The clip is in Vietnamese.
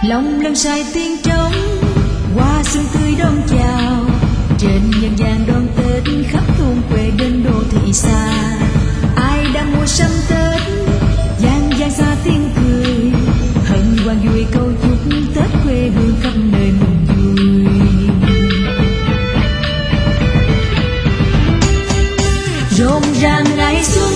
lòng lần say tiếng trống hoa sương tươi đón chào trên nhân gian đón Tết khắp thôn quê đến đô thị xa. Ai đang mùa sắm Tết gian gian xa tiếng cười hân hoan vui câu chúc Tết quê hương khắp nơi mừng vui. Rộn ràng ngày xuân